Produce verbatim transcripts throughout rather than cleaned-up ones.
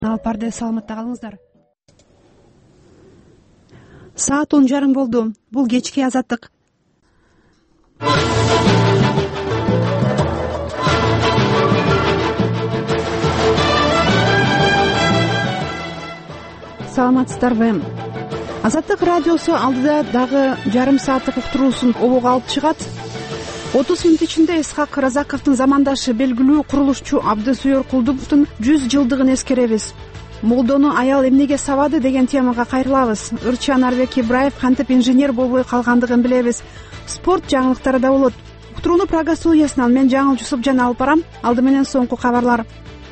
Алпарда саламатта калыңыздар. Саат он жарым болду. Бул кечки Азаттык. Саламатсыздарбы? Азаттык радиосу алдыда дагы жарым сааттык уктуруусун обого алып чыгат. отуз мүнөт ичинде Исхак Разаковдун замандашы белгилүү курулушчу Абдысүйөр Кулдуповдун жүз жылдыгын эскеребиз. Молдону аял эмнеге сабады деген темага кайрылабыз. Ырчан Арбек Ибраев кантип инженер болбой калгандыгын билебиз. Спорт жаңылыктары да болот. Уктурууну Прага студиясынан мен Жаңыл Жусупжан алып барам. Алды менен соңку кабарлар.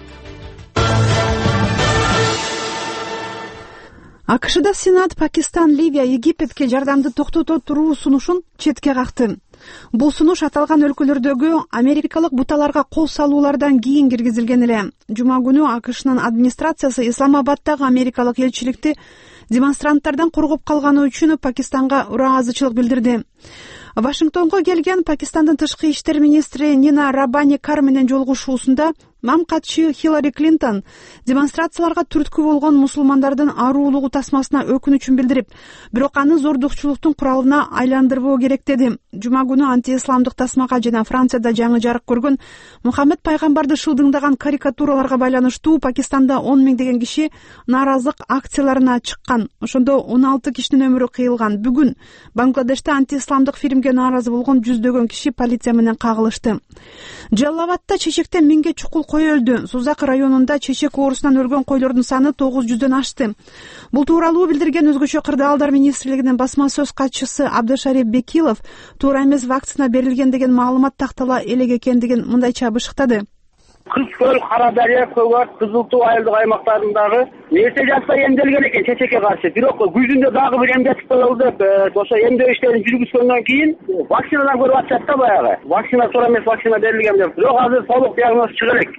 АКШда Сенат Пакистан, Ливия, Египетке жардамды токтото туруу сунушун четке какты. Бул сунуш аталган өлкөлөрдөгү америкалык буталарга кол салуулардан кийин киргизилген эле. Жума күнү АКШнын администрациясы Исламабадтагы америкалык элчиликти демонстранттардан коргоп калганы үчүн Пакистанга ыраазычылык билдирди. Вашингтонго келген Пакистандын тышкы иштер министри Нина Рабани Кар менен жолугушуусунда мамкатчы Хиллари Клинтон демонстрацияларга түрткү болгон мусулмандардын аруулугу тасмасына өкүнүчүн билдирип, бирок аны зордукчулуктун куралына айландырбоо керек деди. Жума күнү антиисламдык тасмага жана Францияда жаңы жарык көргөн Мухаммед пайгамбарды шылдыңдаган карикатураларга байланыштуу Пакистанда он миңдеген киши нааразылык акцияларына чыккан. Ошондо он алты кишинин өмүрү кыйылган. Бүгүн Бангладеште антиисламдык фильмге нааразы болгон жүздөгөн киши полиция менен кагылышты. Жаллабадта чечектен миңге чукул кой өлдү. Сузак районунда чечек оорусунан өлгөн койлордун саны тогуз жүздөн ашты. Бул тууралуу билдирген Өзгөчө кырдаалдар министрлигинин басма сөз катчысы Абдышарип Бекилов туура эмес вакцина берилген деген маалымат тактала элек экендигин мындайча бышыктады. Кыз көл, Кара Дарыя, Көгат, Кызыл Туу айылдык аймактарындагы нерсе жатса эмделген экен чечекке каршы. Бирок күзүндө дагы бир эмдетип коелу деп, ошо эмдөө иштерин жүргүзгөндөн кийин вакцинадан көрүп атышат да баягы. Вакцина туура эмес вакцина берилген деп. Бирок азыр толук диагноз чыга элек.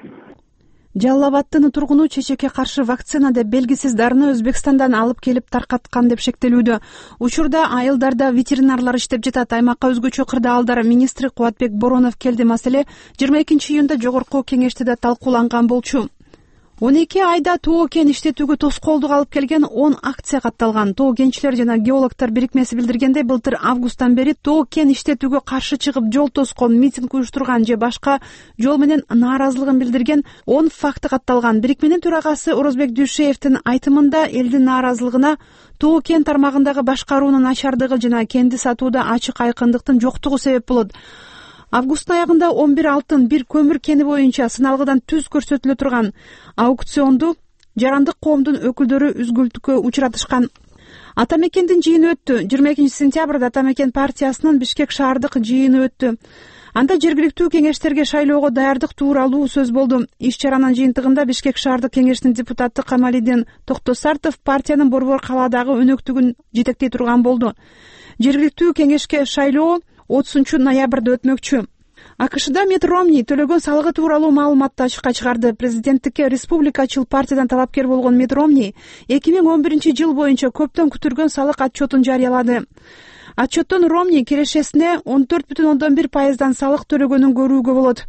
Жаллабадтын тургуну чечекке каршы вакцина деп белгисиз дарыны Өзбекстандан алып келип таркаткан деп шектелүүдө. Учурда айылдарда ветеринарлар иштеп жатат. Аймакка Өзгөчө кырдаалдар министри Кубатбек Боронов келди. Маселе жыйырма экинчи июнда жогорку кеңеште да талкууланган болчу. он эки айда тоо кен иштетүүгө тоскоолдук алып келген он акция катталган. Тоо кенчилер жана геологтор бирикмеси билдиргендей, былтыр августтан бери тоо кен иштетүүгө каршы чыгып жол тоскон, митинг уюштурган же башка жол менен нааразылыгын билдирген он факты катталган. Бирикменин төрагасы Орозбек Дүйшеевдин айтымында элдин нааразылыгына тоо кен тармагындагы башкаруунун начардыгы жана кенди сатууда ачык айкындыктын жоктугу себеп болот. Августтун аягында он бир алтын, бир көмүр кени боюнча сыналгыдан түз көрсөтүлө турган аукционду жарандык коомдун өкүлдөрү үзгүлтүккө учуратышкан. Атамекендин жыйыны өттү. жыйырма экинчи сентябрда Атамекен партиясынын Бишкек шаардык жыйыны өттү. Анда жергиликтүү кеңештерге шайлоого даярдык тууралуу сөз болду. Иш чаранын жыйынтыгында Бишкек шаардык кеңешинин депутаты Камалидин Токтосартов партиянын Борбор калаадагы өнөктүгүн жетектей турган болду. Жергиликтүү кеңешке шайлоо отузунчу ноябрда өтмөкчү. АКШда Митт Ромни төлөгөн салыгы тууралуу маалыматты ачыкка чыгарды. Президенттикке республикачыл партиядан талапкер болгон Митт Ромни эки миң он биринчи жыл боюнча көптөн күтүлгөн салык отчетун жарыялады. Отчеттон Ромни кирешесине он төрт бүтүн ондон бир пайыздан салык төлөгөнүн көрүүгө болот.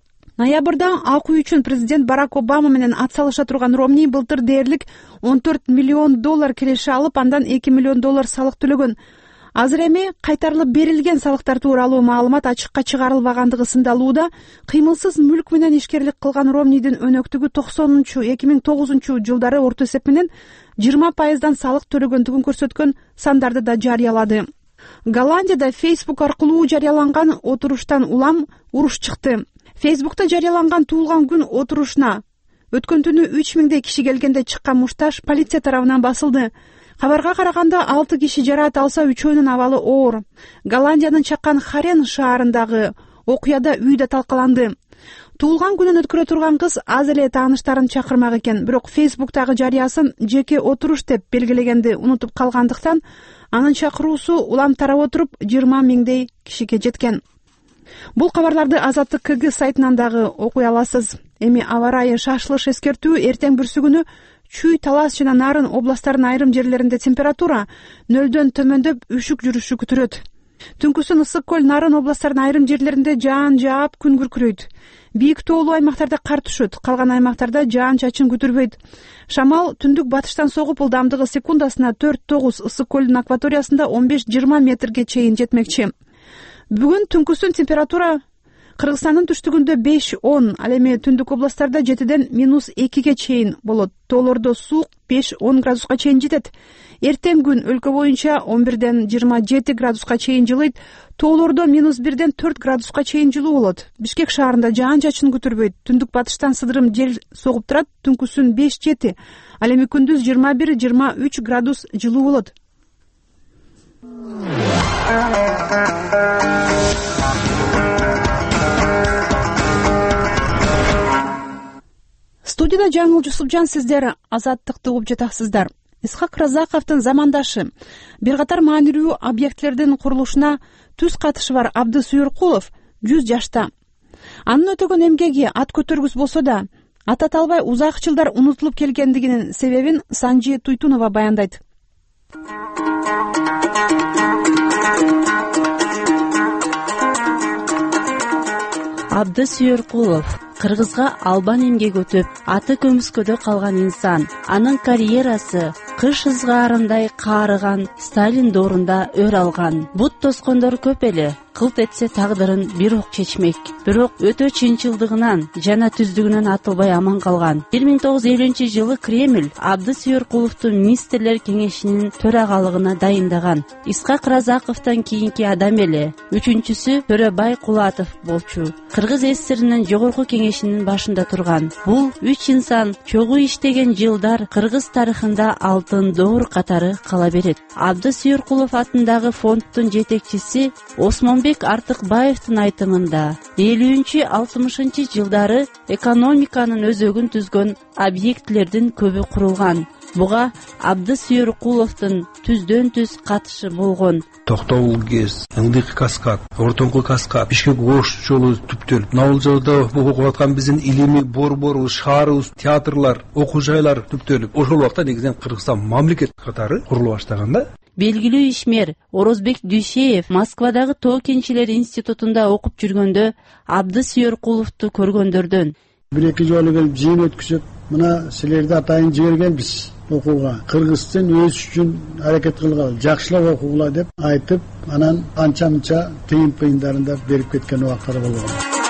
Ноябрда акуу үчүн президент Барак Обама менен ат салыша турган Ромни былтыр дээрлик он төрт миллион доллар киреше алып, андан эки миллион доллар салык төлөгөн. Азыр эми кайтарылып берилген салыктар тууралуу маалымат ачыкка чыгарылбагандыгы сындалууда. Кыймылсыз мүлк менен ишкерлик кылган Ромнидин өнөктүгү токсонунчу эки миң тогузунчу жылдары орто эсеп менен жыйырма пайыздан салык төлөгөндүгүн көрсөткөн сандарды да жарыялады. Голландияда Facebook аркылуу жарыяланган отуруштан улам уруш чыкты. Facebook'та жарыяланган туулган күн отурушуна өткөн түнү үч миңдей киши келгенде чыккан мушташ полиция тарабынан басылды. Кабарга караганда алты киши жараат алса, үчөөнүн абалы оор. Голландиянын Чакан Харен шаарындагы окуяда үй да талкаланды. Туулган күнүн өткөрө турган кыз аз эле тааныштарын чакырмак экен, бирок Facebook'тагы жарыясын жеке отуруш деп белгилегенди унутуп калгандыктан анын чакыруусу улам тарап отуруп жыйырма миңдей кишиге жеткен. Бул кабарларды Азаттык КГ сайтынан дагы окуй аласыз. Эми аба ырайы шашылыш эскертүү. Эртең бүрсүгүнү Чүй, Талас жана Нарын областтарынын айрым жерлеринде температура нөлдөн төмөндөп үшүк жүрүшү күтүлөт. Түнкүсүн Ысык көл, Нарын областарынын айрым жерлеринде жаан жаап, күн күркүрөйт. Бийик тоолуу аймактарда кар түшөт, калган аймактарда жаан чачын көтөрбөйт. Шамал түндүк батыштан согуп, ылдамдыгы секундасына төрт тогуз, Ысык көлдүн акваториясында он беш жыйырма метрге чейин жетмекчи. Бүгүн түнкүсүн температура Кыргызстандын түштүгүндө беш он, ал эми түндүк областтарда жетиден минус экиге чейин болот. Тоолордо суук беш он градуска чейин жетет. Эртең күн өлкө боюнча он бирден жыйырма жети градуска чейин жылыйт. Тоолордо минус бирден төрт градуска чейин жылуу болот. Бишкек шаарында жаан чачын көтөрбөйт. Түндүк батыштан сыдырым жел согуп турат. Түнкүсүн беш жети, ал эми күндүз жыйырма бир жыйырма үч градус жылуу болот. Студияда Жаңыл Жусупжан, сиздер Азаттыкты угуп жатасыздар. Исхак Разаковдун замандашы, бир катар маанилүү объектлердин курулушуна түз катышы бар Абдыс Сүйөркулов жүз жашта. Анын өтөгөн эмгеги ат көтөргүс болсо да, ат ата албай узак жылдар унутулуп келгендигинин себебин Санжи Туйтунова баяндайт. Абдыс Сүйөркулов Кыргызга албан эмгек өтүп, аты көмүскөдө калган инсан. Анын карьерасы кыш ызгаарындай каарыган Сталин доорунда өр алган. Бут тоскондор көп эле, кылт этсе тагдырын бирок чечмек. Бирок өтө чынчылдыгынан жана түздүгүнөн атылбай аман калган. бир миң тогуз жүз элүүнчү жылы Кремль Абдыс Сүйөркуловду министрлер кеңешинин төрагалыгына дайындаган. Исхак Разаковдон кийинки адам эле. Үчүнчүсү Төрөбай Кулатов болчу. Кыргыз ССРинин жогорку кеңешинин башында турган. Бул үч инсан чогуу иштеген жылдар кыргыз тарыхында алтын доор катары кала берет. Абдыс Сүйөркулов атындагы фонддун жетекчиси Осмонбек Артыкбаевдин айтымында элүүнчү алтымышынчы жылдары экономиканын өзөгүн түзгөн объектилердин көбү курулган. Буга Абдыс Сүйөркуловдун түздөн түз катышы болгон. Токтогул КЭС, Ыңдык каскад, Ортоңку каскад, Бишкек Ош жолу түптөлүп, Наул жолдо окуп аткан биздин илимий борборубуз, шаарыбыз, театрлар, окуу жайлар түптөлүп, ошол убакта негизинен Кыргызстан мамлекет катары курулуп баштаганда. Белгилүү ишмер Орозбек Дүйшеев Москвадагы Тоо кенчилер институтунда окуп жүргөндө Абдыс Сүйөркуловду көргөндөрдөн. Бир-эки жолу келип жыйын өткүзүп, мына силерди атайын жибергенбиз окууга. Кыргыз тилин өз үчүн аракет кылгыла, жакшылап окугула деп айтып, анан анча-мынча тыйын пыйындарын да берип кеткен убактар болгон.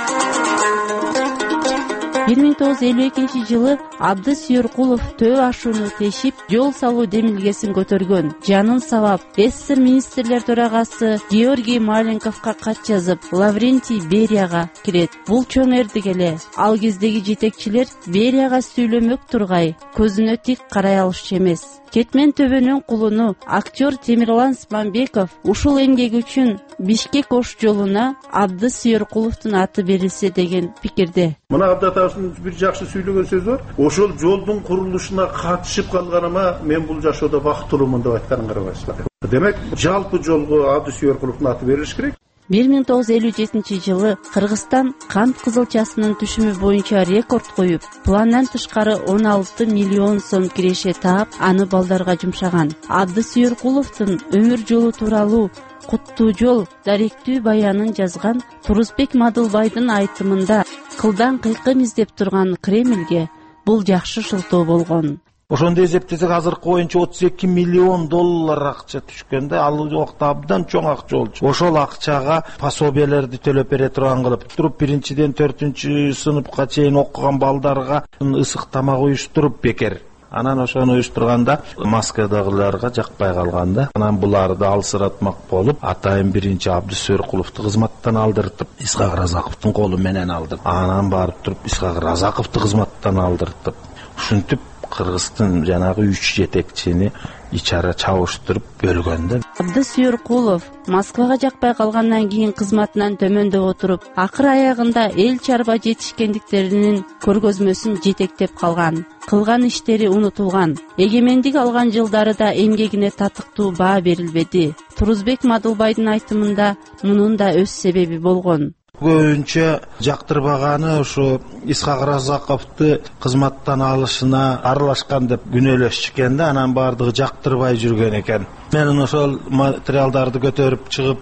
бир миң тогуз жүз элүү экинчи жылы Абдыс Сүйөркулов төө ашууну тешип, жол салуу демилгесин көтөргөн. Жанын сабап, СССР министрлер төрагасы Георгий Маленковго кат жазып, Лаврентий Берияга кирет. Бул чоң эрдик эле. Ал кездеги жетекчилер Берияга сүйлөмөк тургай, көзүнө тик карай алышчу эмес. Кетмен төбөнүн кулуну актер Темирлан Смамбеков ушул эмгеги үчүн Бишкек Ош жолуна Абдыс Сүйөркуловдун аты берилсе деген пикирде. Мына Абдатовдун бир жакшы сүйлөгөн сөзү бар. Ошол жолдун курулушуна катышып калганыма мен бул жашоодо бактылуумун деп айтканын карабайсыздар. Демек, жалпы жолго Абдыс Сүйөркуловдун аты берилиш керек. бир миң тогуз жүз элүү жетинчи жылы Кыргызстан кант кызылчасынын түшүмү боюнча рекорд коюп, пландан тышкары он алты миллион сом киреше таап, аны балдарга жумшаган. Абдыс Сүйөркуловдун өмүр жолу тууралуу Куттуу жол даректүү баянын жазган Турузбек Мадылбайдын айтымында кылдан кыйкым издеп турган Кремльге бул жакшы шылтоо болгон. Ошондо эсептесек азыркы боюнча отуз эки миллион доллар акча түшкөндө, ал убакта абдан чоң акча болчу. Ошол акчага пособиялерди төлөп бере турган кылып туруп, биринчиден төртүнчү сыныпка чейин окуган балдарга ысык тамак уюштуруп бекер. Анан ошону уюштурганда Москвадагыларга жакпай калганда, анан буларды алсыратмак болуп, атайын биринчи Абдыс Сүйөркуловду кызматтан алдыртып, Исхак Разаковдун колу менен алдырып, анан барып туруп Исхак Разаковду кызматтан алдыртып, ушинтип Кыргыздын жанагы үч жетекчини ичара чабыштырып бөлгөндө. Абдыс Сүйөркулов Москвага жакпай калгандан кийин кызматынан төмөндөп отуруп, акыр аягында эл чарба жетишкендиктеринин көргөзмөсүн жетектеп калган. Кылган иштери унутулган. Эгемендик алган жылдары да эмгегине татыктуу баа берилбеди. Турузбек Мадылбайдын айтымында мунун да өз себеби болгон. Көбүнчө жактырбаганы ушу Исхак Разаковду кызматтан алышына аралашкан деп күнөөлөшчү да, анан бардыгы жактырбай жүргөн экен. Мен ошол материалдарды көтөрүп чыгып,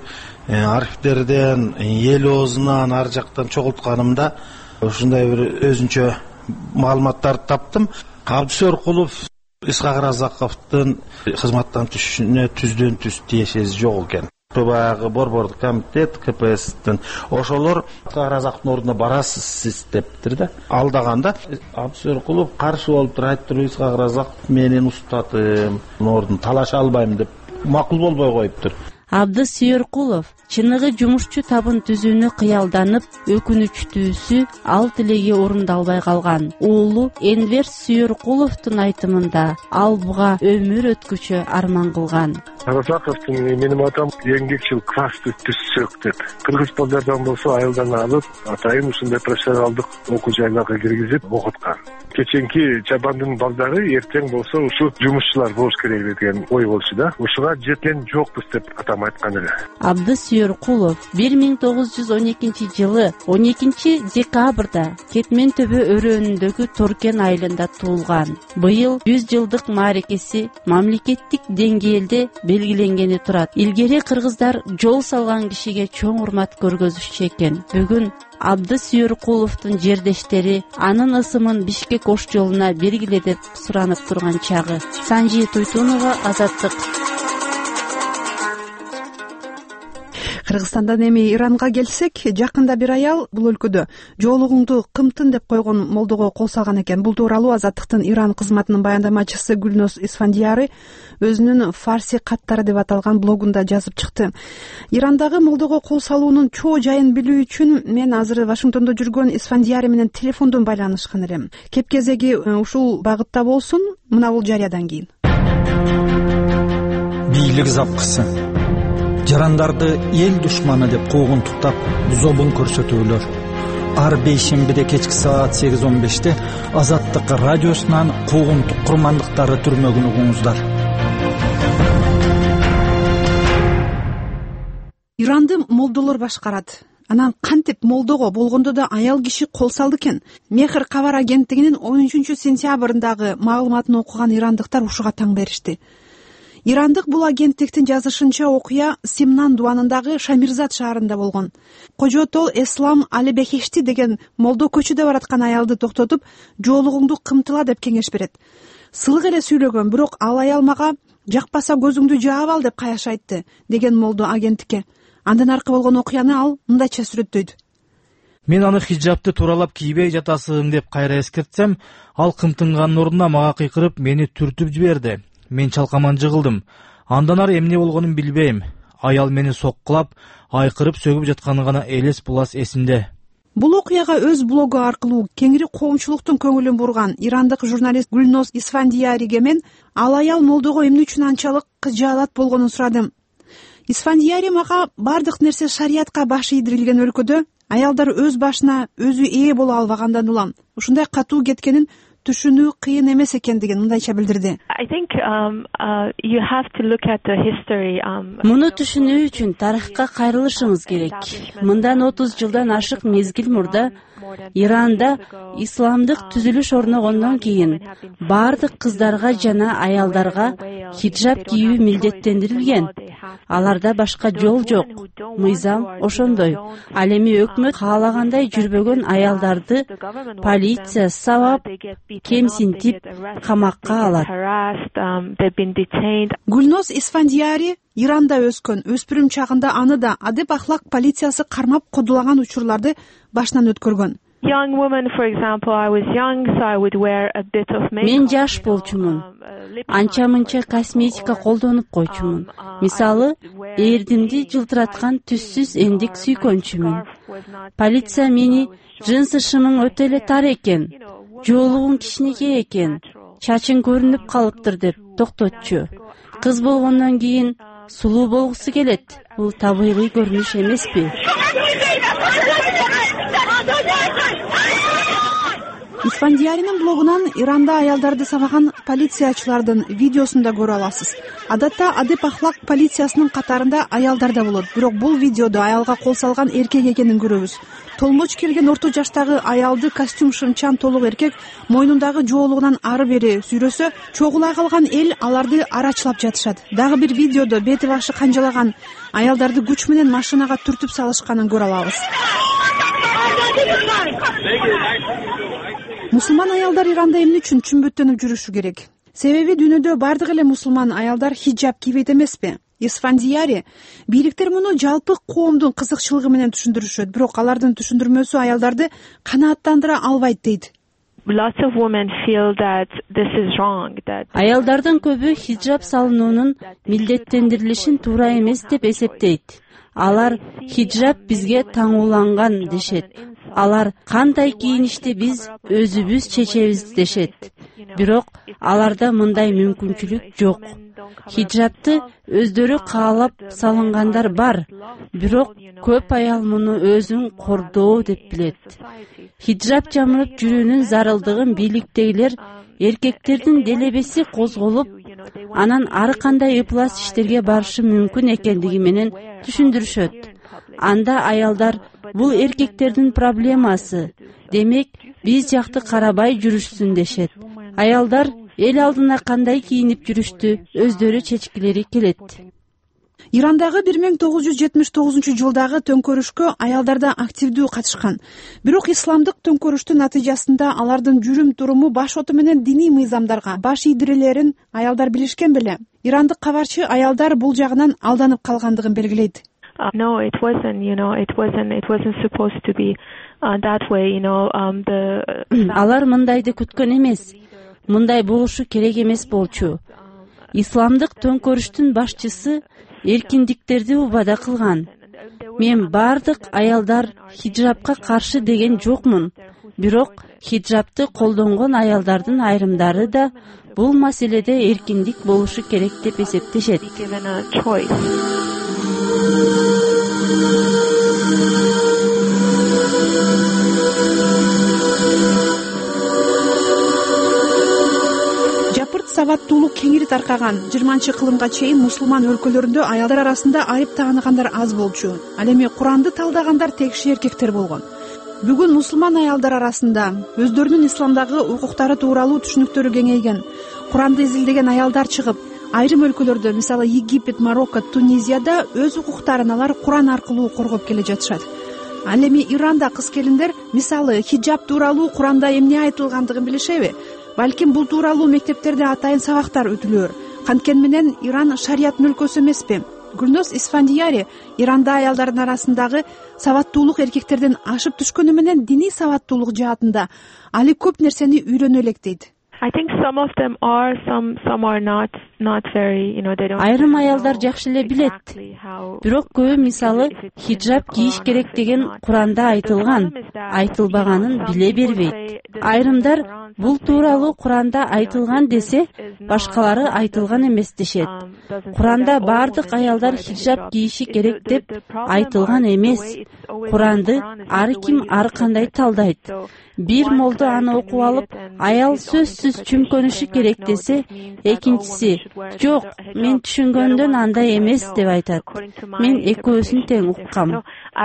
архивдерден, эл оозунан, ар жактан чогултканымда ушундай бир өзүнчө маалыматтарды таптым. Абдысүркулов Исхак Разаковдун кызматтан түшүшүнө түздөн түз тиешеси жок экен. Баягы борбордук комитет ка пэ эстин ошолор Исхак Разаковдун ордуна барасыз сиз дептир да. Алдаганда Абдысүркулов каршы болуп туруп айтыптыр, Исхак Разаков менин устатым, ордун талаша албайм деп макул болбой коюптур. Абдыс Сүйөркулов чыныгы жумушчу табын түзүүнү кыялданып, өкүнүчтүүсү ал тилеги орундалбай калган. Уулу Энвер Сүйөркуловдун айтымында ал буга өмүр өткүчү арман кылган. Разаковдун менин атам эмгекчил классты түзсөк деп. Кыргыз балдардан болсо айылдан алып, атайын ушундай профессионалдык окуу жайларга киргизип окуткан. Кеченки чабандын балдары эртең болсо ушу жумушчулар болуш керек деген ой болчу да. Ушуга жеткен жокпуз деп атам айткан эле. Абдыс Сүйөркулов бир миң тогуз жүз он экинчи жылы он экинчи декабрда Кетмен төбө өрөөнүндөгү Торкен айылында туулган. Быйыл жүз жылдык мааракеси мамлекеттик деңгээлде белгиленгени турат. Илгери кыргыздар жол салган кишиге чоң урмат көргөзүшчү экен. Бүгүн Абдыс Сүйөркуловдун жердештери анын ысымын Бишкек ош жолуна бергиле деп суранып турган чагы. Санжи Туйтунова, Азаттык. Кыргызстандан эми Иранга келсек, жакында бир аял бул өлкөдө жоолугуңду кымтын деп койгон молдого кол салган экен. Бул тууралуу Азаттыктын Иран кызматынын баяндамачысы Гүлнос Исфандияри өзүнүн фарси каттары деп аталган блогунда жазып чыкты. Ирандагы молдого кол салуунун чоо жайын билүү үчүн мен азыр Вашингтондо жүргөн Исфандияри менен телефондон байланышкан элем. Кеп кезеги ушул багытта болсун, мына бул жарыядан кийин. Бийлик запкысы. Жарандарды эл душманы деп куугунтуктап, зобун көрсөтүүлөр. Ар бейшембиде кечки саат сегиз он беште Азаттык радиосунан куугунтук курмандыктары түрмөгүн угуңуздар. Иранды молдолор башкарат. Анан кантип молдого болгондо да аял киши кол салды экен. Мехр кабар агенттигинин он үчүнчү сентябрындагы маалыматын окуган ирандыктар ушуга таң беришти. Ирандык бул агенттиктин жазышынча окуя Симнан дуанындагы Шамирзат шаарында болгон. Кожотол Эслам Алибехешти деген молдо көчүдө бараткан аялды токтотуп, жоолугуңду кымтыла деп кеңеш берет. Сылык эле сүйлөгөн, бирок ал аял мага жакпаса көзүңдү жаап ал деп каяш айтты деген молдо агенттикке. Андан аркы болгон окуяны ал мындайча сүрөттөйт. Мен аны хиджабты тууралап кийбей жатасың деп кайра эскертсем, ал кымтынганын ордуна мага кыйкырып мени түртүп жиберди. Мен чалкаман жыгылдым. Андан ары эмне болгонун билбейм. Аял мени соккулап, айкырып сөгүп жатканы гана элес булас эсимде. Бул окуяга өз блогу аркылуу кеңири коомчулуктун көңүлүн бурган ирандык журналист Гүлнос Исфандияриге мен ал аял молдого эмне үчүн анчалык кыжаалат болгонун сурадым. Исфандияри мага бардык нерсе шариятка баш ийдирилген өлкөдө аялдар өз башына өзү ээ боло албагандан улам ушундай катуу кеткенин түшүнүү кыйын эмес экендигин мындайча билдирди. Муну түшүнүү үчүн тарыхка кайрылышыбыз керек. Мындан отуз жылдан ашык мезгил мурда Иранда исламдык түзүлүш орногондон кийин бардык кыздарга жана аялдарга хиджаб кийүү милдеттендирилген. Аларда башка жол жок. Мыйзам ошондой. Ал эми өкмөт каалагандай жүрбөгөн аялдарды полиция сабап, кемсинтип камакка алат. Гүлнос Исфандияри Иранда өскөн, өспүрүм чагында аны да адеп ахлак полициясы кармап кодулаган учурларды башынан өткөргөн. Мен жаш болчумун. Анча мынча косметика колдонуп койчумун. Мисалы, эрдимди жылтыраткан түссүз эндик сүйкөнчүмүн. Полиция мени жынсы шымың өтө эле тар экен, жоолугуң кичинекей экен, чачың көрүнүп калыптыр деп токтотчу. Кыз болгондон кийин сулуу болгусу келет. Бул табигый көрүнүш эмеспи? Исфандияринин блогунан Иранда аялдарды сабаган полициячылардын видеосун да көрө аласыз. Адатта Адеп Ахлак полициясынын катарында аялдар да болот, бирок бул видеодо аялга кол салган эркек экенин көрөбүз. Толмоч келген орто жаштагы аялды костюм шымчан толук эркек мойнундагы жоолугунан ары бери сүйрөсө, чогула калган эл аларды арачылап жатышат. Дагы бир видеодо бети башы канжалаган аялдарды күч менен машинага түртүп салышканын көрө алабыз. Мусулман аялдар Иранда эмне үчүн чүмбөттөнүп жүрүшү керек? Себеби дүйнөдө бардык эле мусулман аялдар хиджаб кийбейт эмеспи? Исфандияри бийликтер муну жалпы коомдун кызыкчылыгы менен түшүндүрүшөт, бирок алардын түшүндүрмөсү аялдарды канааттандыра албайт дейт. Аялдардын көбү хиджаб салынуунун милдеттендирилишин туура эмес деп эсептейт. Алар хиджаб бизге таңууланган дешет. Алар кандай кийиништи биз өзүбүз чечебиз дешет. Бирок аларда мындай мүмкүнчүлүк жок. Хиджабты өздөрү каалап салынгандар бар, бирок көп аял муну өзүн кордоо деп билет. Хиджаб жамылып жүрүүнүн зарылдыгын бийликтегилер эркектердин делебеси козголуп, анан ар кандай ыплас иштерге барышы мүмкүн экендиги менен түшүндүрүшөт. Анда аялдар бул эркектердин проблемасы, демек биз жакты карабай жүрүшсүн дешет. Аялдар эл алдына кандай кийинип жүрүштү өздөрү чечкилери келет. Ирандагы бир миң тогуз жүз жетимиш тогузунчу жылдагы төңкөрүшкө аялдар да активдүү катышкан. Бирок исламдык төңкөрүштүн натыйжасында алардын жүрүм туруму баш оту менен диний мыйзамдарга баш ийдирелерин аялдар билишкен беле. Ирандык кабарчы аялдар бул жагынан алданып калгандыгын белгилейт. No, it wasn't, you know, it wasn't, it wasn't supposed to be uh, that way, you know, um, the... Алар мындайды күткөн эмес, мындай болушу керек эмес болчу. Исламдык төңкөрүштүн башчысы эркиндиктерди убада кылган. Мен бардык аялдар хиджабка каршы деген жокмун, бирок хиджабты колдонгон аялдардын айрымдары да бул маселеде эркиндик болушу керек деп эсептешет. Жапырт сабаттуулук кеңири таркаган жыйырманчы кылымга чейин мусулман өлкөлөрүндө аялдар арасында айып тааныгандар аз болчу. Ал эми Куранды талдагандар текши эркектер болгон. Бүгүн мусулман аялдар арасында өздөрүнүн исламдагы укуктары тууралуу түшүнүктөрү кеңейген. Куранды изилдеген аялдар чыгып, айрым өлкөлөрдө, мисалы Египет, Марокко, Тунизияда өз укуктарын алар Куран аркылуу коргоп келе жатышат. Ал эми Иранда кыз келиндер, мисалы хиджаб тууралуу Куранда эмне айтылгандыгын билишеби? Балким бул тууралуу мектептерде атайын сабактар өтүлөр. Канткени менен Иран шариаттын өлкөсү эмеспи? Гүлнос Исфандияри Иранда аялдардын арасындагы сабаттуулук эркектерден ашып түшкөнү менен диний сабаттуулук жаатында али көп нерсени үйрөнө элек дейт. I think some of them are, some some are not not very, you know, they don't. Айрым аялдар жакшы эле билет. Бирок көбү мисалы хиджаб кийиш керек деген Куранда айтылган, айтылбаганын биле бербейт. Айрымдар бул тууралуу Куранда айтылган десе, башкалары айтылган эмес дешет. Куранда бардык аялдар хиджаб кийиши керек деп айтылган эмес. Куранды ар ким ар кандай талдайт. Бир молдо аны окуп алып, аял сөзсүз чүмкөнүшү керек десе, экинчиси жок, мен түшүнгөндөн андай эмес деп айтат. Мен экөөсүн тең уккам.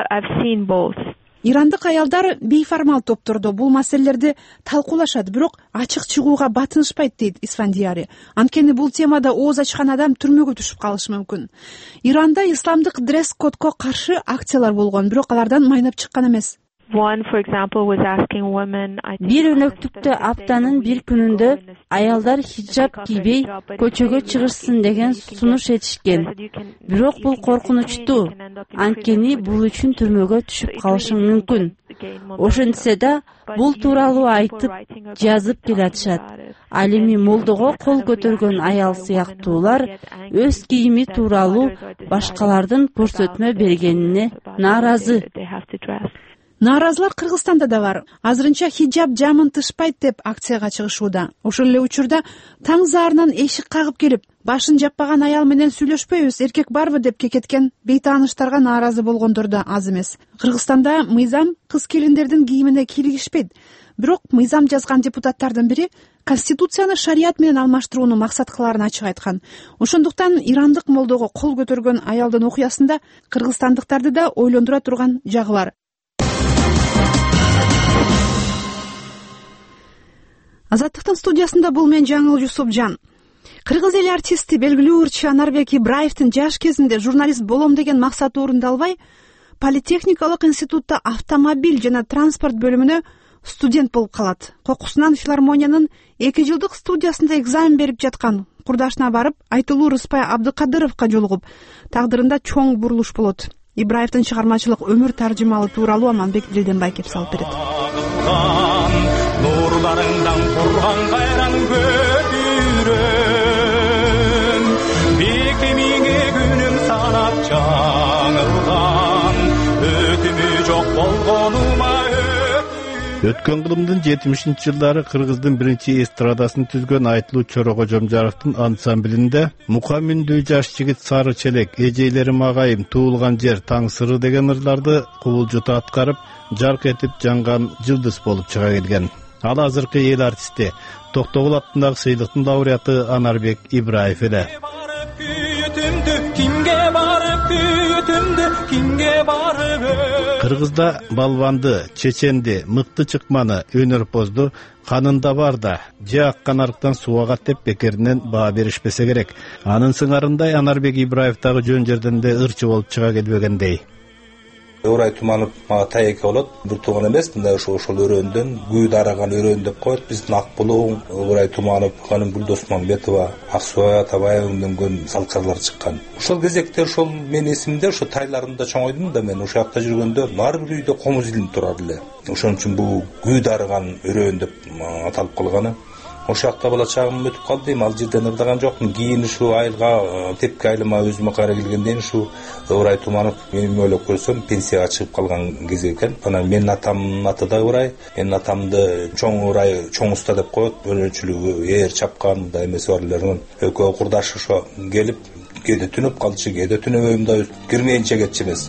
Ирандык аялдар бейформал топтордо бул маселелерди талкуулашат, бирок ачык чыгууга батынышпайт дейт Исфандияри. Анткени бул темада ооз ачкан адам түрмөгө түшүп калышы мүмкүн. Иранда исламдык дресс-кодко каршы акциялар болгон, бирок алардан майнап чыккан эмес. One, for example, was asking women. Бир өнөктүктө аптанын бир күнүндө аялдар хиджаб кийбей көчөгө чыгышсын деген сунуш этишкен. Бирок бул коркунучтуу. Анткени бул үчүн түрмөгө түшүп калышың мүмкүн. Ошентсе да бул тууралуу айтып, жазып келатышат. Ал эми молдого кол көтөргөн аял сыяктуулар өз кийими тууралуу башкалардын көрсөтмө бергенине нааразы. Нааразылар Кыргызстанда да бар. Азырынча хиджаб жамын тышпайт деп акцияга чыгышууда. Ошол эле учурда таң заарынан эшик кагып келип, башын жаппаган аял менен сүйлөшпөйбүз, эркек барбы деп кекеткен бейтааныштарга нааразы болгондор да аз эмес. Кыргызстанда мыйзам кыз келиндердин кийимине кийлигишпейт. бирок мыйзам жазган депутаттардын бири конституцияны шарият менен алмаштырууну максат кылаарын ачык айткан. Ошондуктан ирандык молдого кол көтөргөн аялдын окуясында кыргызстандыктарды да ойлондура турган жагы бар. Азаттыктын студиясында бул мен Жаңыл Жусупжан. Кыргыз эл артисти белгилүү ырчы Анарбек Ибраевдин жаш кезинде журналист болом деген максаты орундалбай, Политехникалык институтта автомобиль жана транспорт бөлүмүнө студент болуп калат. Кокусунан филармониянын эки жылдык студиясында экзамен берип жаткан курдашына барып, Айтылуу Рыспай Абдыкадыровго жолугуп, тагдырында чоң бурулуш болот. Ибраевдин чыгармачылык өмүр таржымалы тууралуу Аманбек Дилденбай кеп салып берет. Нурларыңдан курган кайран көтүрөм, бекемиңе күнүм санап жаңылган, өтүмү жок болгонума Өткөн кылымдын жетимишинчи жылдары Кыргыздын биринчи эстрадасын түзгөн Айтылуу Чорого Жомжаровдун ансамблинде Мука мүндүү жаш жигит Сары Челек, Эжейлерим агайым, Туулган жер, Таң сыры деген ырларды кубулжута аткарып, жарк этип жанган жылдыз болуп чыга келген. Ал азыркы эл артисти, Токтогул аттындагы сыйлыктын лауреаты Анарбек Ибраев эле. Кыргызда балбанды, чеченди, мыкты чыкманы, өнөрпозду канында бар да, же аккан арыктан суу агат деп бекеринен баа беришпесе керек. Анын сыңарындай Анарбек Ибраев дагы жөн жерден да ырчы болуп чыга келбегендей. Урай Туманов мага тайеке болот, бир тууган эмес, мындай ошол ошол өрөөндөн, күй дараган өрөөн деп коет. Биздин Акбулуң, Урай Туманов, Ганымгүл Досманбетова, Аксубай Атабаевдын дөнгөн салкарлар чыккан. Ошол кезекте ошол мен эсимде, ошо тайларымда чоңойдум да мен, ошол жакта жүргөндө ар бир үйдө комуз илинип турар эле. Ошон үчүн бул күй дараган өрөөн деп аталып калганы. Ошол жакта бала чагым өтүп калды дейм, ал жерден ырдаган жокмун. Кийин ушу айылга тепки айылыма өзүмө кайра келгенден ушу Урай Туманов мен ойлоп көрсөм пенсияга чыгып калган кез экен. Анан менин атамдын аты да Урай, менин атамды чоң Урай, чоң уста деп коет. Өнөрчүлүгү ээр чапкан мындай эмеси бар эле. Экөө курдаш ошо келип кээде түнөп калчу, кээде түнөбөйм да кирмейинче кетчү эмес.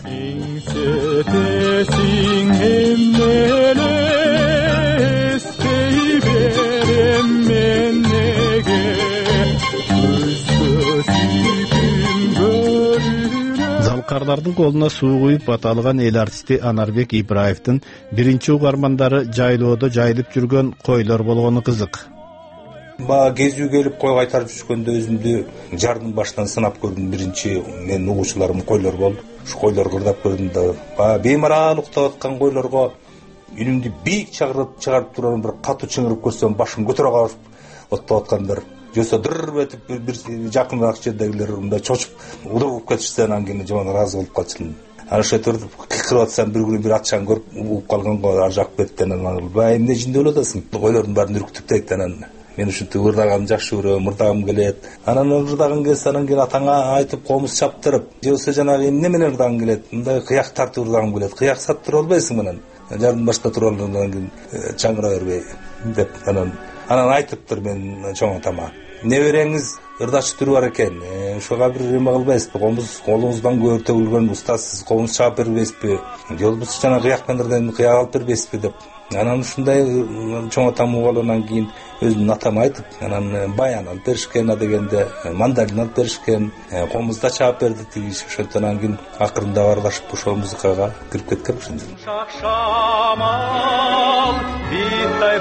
Залкарлардын колуна суу куюп аталган эл артисти Анарбек Ибраевдин биринчи угармандары жайлоодо жайылып жүргөн койлор болгону кызык. Ба кезүү келип кой кайтарып жүргөндө өзүмдү жардын башынан сынап көрдүм. Биринчи менин угуучуларым койлор болду. Ушу койлорду кырдап көрдүм да, ба беймарал уктап аткан койлорго үнүмдү бийик чыгарып чыгарып турган бир катуу чыңырып көрсөм башым көтөрө калып оттоп аткандар. Жосо дыр этип бир жакыныраак жердегилер мындай чочуп удуруп кетишсе, анан кийин жаман ыраазы болуп калчумун. Анан ошо туруп кыйкырып атсам бир күнү бир атчан көрүп угуп калган го ар жак беттен. Анан бай эмне жинде болуп атасың? Койлордун баарын үркүтүп дейт. Анан мен ушинтип ырдаганды жакшы көрөм, ырдагым келет. Анан ырдагым келсе, анан кийин атаңа айтып комуз чаптырып, же болбосо жанагы эмне менен ырдагым келет? Мындай кыяк тартып ырдагым келет. Кыяк саттыра албайсың менен. Жардын башка тура алгандан кийин чаңыра бербей деп анан анан айтыптыр мен чоң атама. Небереңиз ырдачы бар экен. Ошого бир эме кылбайсызбы? Комуз колуңуздан көөр төгүлгөн устасыз, комуз чаап бербейсизби? Же болбосо жана кыяк менен ырдайм, кыяк алып бербейсизби деп. Анан ушундай чоң атам угалынан кийин өзүнүн атама айтып, анан баян алып беришкен, дегенде мандалин алып беришкен, комузда чаап берди тиги. Ошондон кийин акырында баарлашып ошол музыкага кирип кеткен ушундай. Шакшамал биттай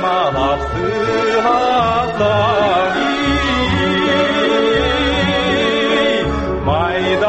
малапсыгастай майда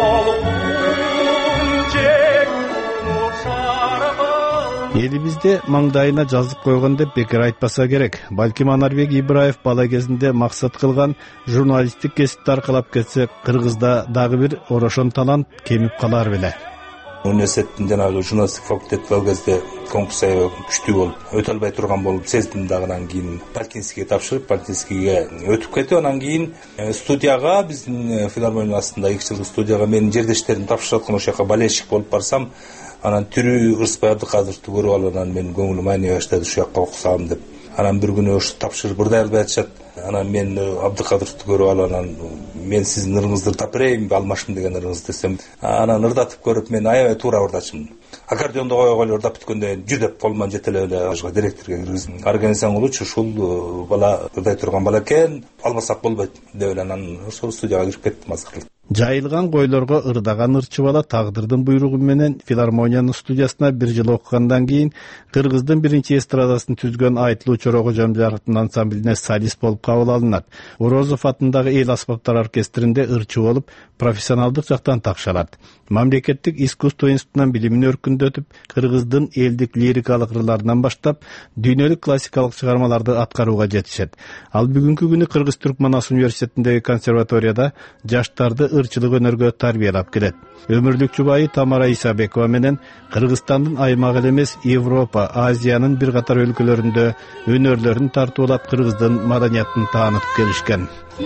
элибизде маңдайына жазып койгон деп бекер айтпаса керек. Балким Анарбек Ибраев бала кезинде максат кылган журналисттик кесипти аркалап кетсе, Кыргызда дагы бир орошон талант кемип калар беле. Университеттин жанагы журналистик факультети ал кезде конкурс аябай күчтүү болуп, өтө албай турган болуп сездим дагы. Анан кийин Балтинскийге тапшырып, Балтинскийге өтүп кетип, анан кийин студияга, биздин филармониянын астында эки жылдык студияга менин жердештерим тапшырып аткан, ошол жака балетчик болуп барсам, анан тирүү Рыспай Абдыкадыровду көрүп алып, анан мен көңүлүм айнай баштады, ушул жака окусам деп. Анан бир күнү ош тапшырып ырдай албай атышат. Анан мен Абдыкадыровду көрүп алып, анан мен сиздин ырыңызды ырдап берейин, алмашым деген ырыңызды десем, анан ырдатып көрүп, мен аябай туура ырдачымын. аккордеондо койгойлор да бүткөндө жүр деп колуман жете эле ошого директорго киргиздим. Арген Саңулуч ушул бала ырдай турган бала экен, алмасак болбойт деп эле анан ошол студияга кирип кеттим азыр. Жайылган койлорго ырдаган ырчы бала тагдырдын буйругу менен филармониянын студиясына бир жыл окугандан кийин Кыргыздын биринчи эстрадасын түзгөн Айтылуу Чорого Жомжаровдун ансамблине солист болуп кабыл алынат. Орозов атындагы эл аспаптар оркестринде ырчы болуп, профессионалдык жактан такшалат. Мамлекеттик искусство институтунан билимин өркүндөтүп, Кыргыздын элдик лирикалык ырларынан баштап, дүйнөлүк классикалык чыгармаларды аткарууга жетишет. Ал бүгүнкү күнү Кыргыз Түркманас университетиндеги консерваторияда жаштарды ырчылык өнөргө тарбиялап келет. Өмүрлүк жубайы Тамара Исабекова менен Кыргызстандын аймагы эле эмес, Европа, Азиянын бир катар өлкөлөрүндө өнөрлөрүн тартуулап Кыргыздын маданиятын таанытып келишкен.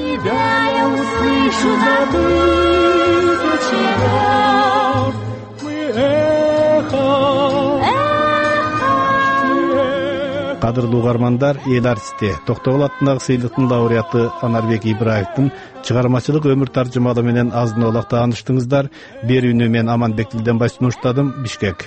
Кадырлуу угармандар, эл артисти Токтогул атындагы сыйлыктын лауреаты Анарбек Ибраевдин чыгармачылык өмүр таржымалы менен азын олак тааныштыңыздар. Берүүнү мен Аманбек Дилденбай сунуштадым. Бишкек.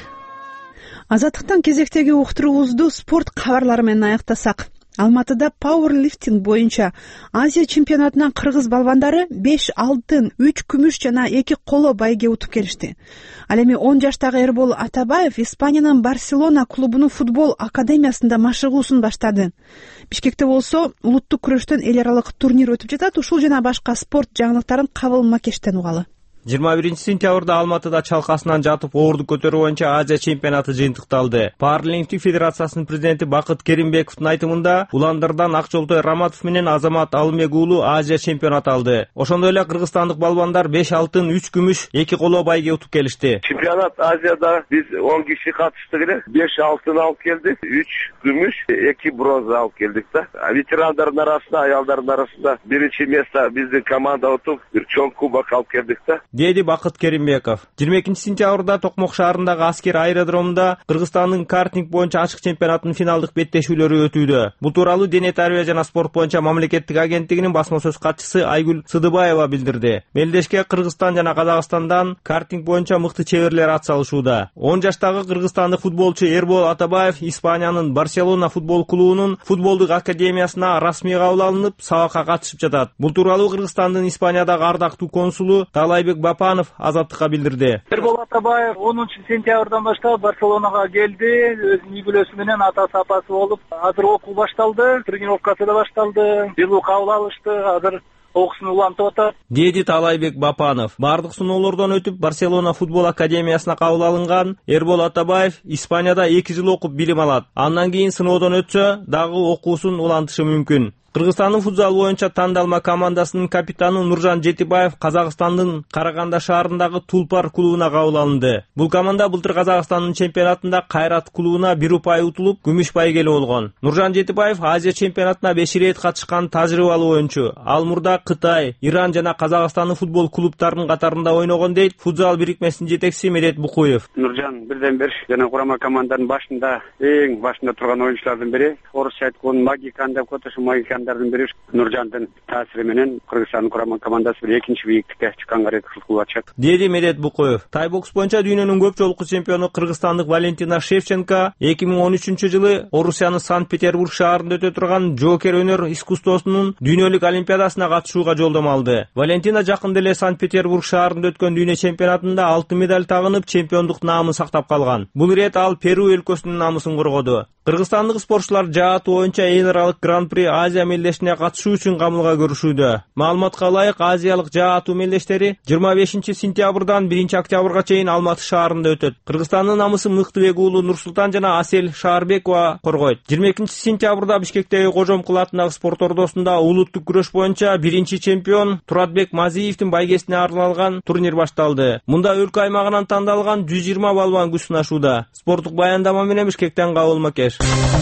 Азаттыктан кезектеги уктуруубузду спорт кабарлары менен аяктасак. Алматыда пауэрлифтинг боюнча Азия чемпионатынан кыргыз балбандары беш алтын, үч күмүш жана эки коло байге утуп келишти. Ал эми он жаштагы Эрбол Атабаев Испаниянын Барселона клубунун футбол академиясында машыгуусун баштады. Бишкекте болсо улуттук күрөштөн эл аралык турнир өтүп жатат. Ушул жана башка спорт жаңылыктарын Кабыл Макештен угалы. жыйырма биринчи сентябрда Алматыда чалкасынан жатып оорук көтөрүү боюнча Азия чемпионаты жыйынтыкталды. Пауэрлифтинг федерациясынын президенти Бакыт Керимбековдун айтымында Уландардан Акчолтой Раматов менен Азамат Алымбек уулу Азия чемпионат алды. Ошондой эле кыргызстандык балбандар беш алтын, үч күмүш, эки коло байге утуп келишти. Чемпионат Азияда биз он киши катыштык эле. беш алтын алып келдик, үч күмүш, эки бронза алып келдик да. Ветерандардын арасында, аялдардын арасында биринчи место биздин команда утуп, бир чоң кубок алып келдик да. Деди Бакыт Керимбеков. жыйырма экинчи сентябрда Токмок шаарындагы аскер аэродромунда Кыргызстандын картинг боюнча ачык чемпионатынын финалдык беттешүүлөрү өтүүдө. Бул тууралуу Дене тарбия жана спорт боюнча мамлекеттик агенттигинин басма сөз катчысы Айгүл Сыдыбаева билдирди. Мелдешке Кыргызстан жана Казакстандан картинг боюнча мыкты чеберлер ат салышууда. он жаштагы кыргызстандык футболчу Эрбол Атабаев Испаниянын Барселона футбол клубунун футболдук академиясына расмий кабыл алынып, сабакка катышып жатат. Бул тууралуу Кыргызстандын Испаниядагы ардактуу консулу Талайбек Бапанов Азаттыкка билдирди. Эрбол Атабаев онунчу сентябрдан баштап Барселонага келди. Өзүнүн үй бүлөсү менен атасы апасы болуп, азыр окуу башталды, тренировкасы да башталды. Жылуу кабыл алышты, азыр окуусун улантып атат. Деди Талайбек Бапанов. Бардык сыноолордон өтүп Барселона футбол академиясына кабыл алынган Эрбол Атабаев Испанияда эки жыл окуп билим алат. Андан кийин сыноодон өтсө, дагы окуусун улантышы мүмкүн. Кыргызстандын футзал боюнча тандалма командасынын капитаны Нуржан Жетибаев Казакстандын Караганда шаарындагы Тулпар клубуна кабыл алынды. Бул команда былтыр Казакстандын чемпионатында Кайрат клубуна бир упай утулуп, күмүш байгеле болгон. Нуржан Жетибаев Азия чемпионатына беш ирет катышкан тажрыйбалуу оюнчу. Ал мурда Кытай, Иран жана Казакстандын футбол клубтарынын катарында ойногон дейт футзал бирикмесинин жетекчиси Медет Букуев. Нуржан бирден бир жана курама команданын башында, эң башында турган ойунчулардын бири. Орусча айткан Магикан деп котушу Магикан бири Нуржандын таасири менен Кыргызстандын курама командасы бир экинчи бийиктикке чыкканга аракет кылып атышат. Деди Медет Букуев. Тайбокс боюнча дүйнөнүн көп жолку чемпиону кыргызстандык Валентина Шевченко эки миң он үчүнчү жылы Орусиянын Санкт-Петербург шаарында өтө турган Жокер өнөр искусствосунун дүйнөлүк олимпиадасына катышууга жолдомо алды. Валентина жакында эле Санкт-Петербург шаарында өткөн дүйнө чемпионатында алтын медаль тагынып, чемпиондук наамын сактап калган. Бул ирет ал Перу өлкөсүнүн намысын коргоду. Кыргызстандык спортчулар жаатуу боюнча эл аралык Гран-при Азия мелдешине катышуу үчүн камылга көрүшүүдө. Маалыматка ылайык, азиялык жаатуу мелдештери жыйырма бешинчи сентябрдан биринчи октябрга чейин Алматы шаарында өтөт. Кыргызстандын намысын Мыктыбек уулу Нурсултан жана Асель Шаарбекова коргойт. жыйырма экинчи сентябрда Бишкектеги Кожомкул атындагы спорт ордосунда улуттук күрөш боюнча биринчи чемпион Туратбек Мазиевдин байгесине арналган турнир башталды. Мында өлкө аймагынан тандалган жүз жыйырма балбан күч сынашууда. Спорттук баяндама менен Бишкектен Кабыл Макеш.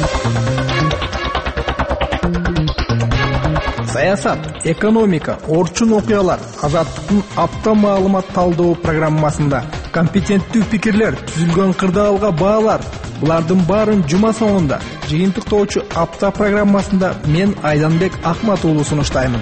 Саясат, экономика, орчун окуялар Азаттыктын апта маалымат талдоо программасында компетенттүү пикирлер, түзүлгөн кырдаалга баалар. Булардын баарын жума соңунда жыйынтыктоочу апта программасында мен Айданбек Акмат уулу сунуштаймын.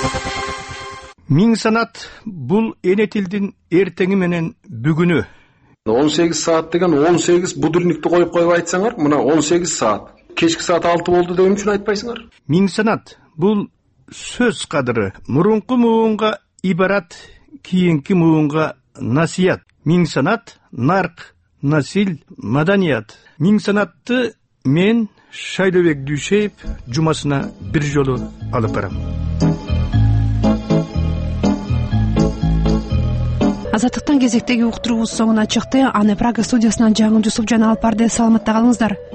Миң санат бул эне тилдин эртеңи менен бүгүнү. он сегиз саат деген он сегиз будильникти коюп коюп айтсаңар, мына он сегиз саат. Кечки саат алты болду деген үчүн айтпайсыңар. Миң санат бул сөз кадыры. Мурунку муунга ибарат, кийинки муунга насият. Миң санат нарк, насил, маданият. Миң санатты мен Шайлообек Дүйшеев жумасына бир жолу алып барам. Азаттыктан кезектеги уктуруубуз соңуна чыкты. Аны Прага студиясынан Жаңы Жусуп жана Алып барды. Саламатта калыңыздар.